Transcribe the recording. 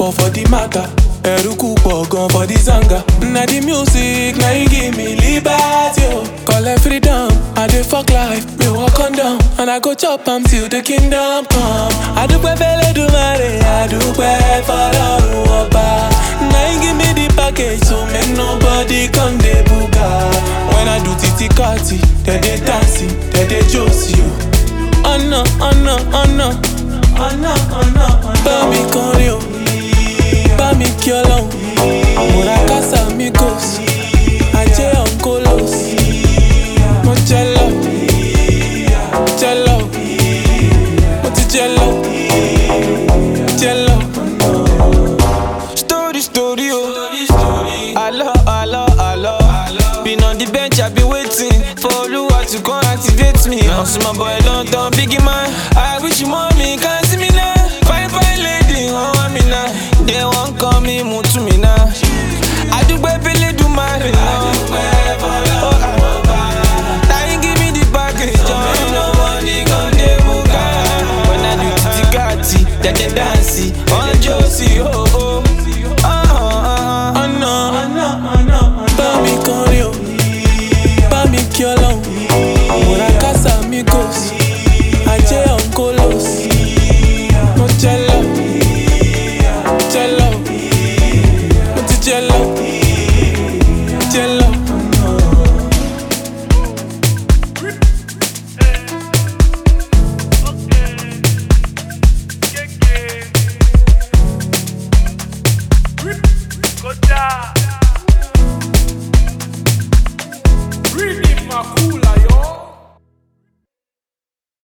pọ̀ for the matter. Eruku pọ̀ gan for the zanga. Na the music, na you give me liberty, oh. Collect freedom, I dey fuck life, me walk on down. And I go chop am till the kingdom come. Adúpẹ́ f'Ẹlẹ́dùmarè, adúpẹ́ f'Ọlọ́run ọba. Na you give me the package, so make nobody come dey buga. When I do titi kati, they dey dancing, they dey josi, oh. Oh no, oh no, oh no. Oh no, oh no, oh no. Bá mi kọrin o, bá mi kí Ọlọ́run. Múra kásá amigos, ajé oncolos. Mo jẹ lọ, mo ti jẹ lọ. Story, oh. Hello. Been on the bench, I be waiting for Oluwa to come activate me. Also my boy London, biggie man, I wish you more.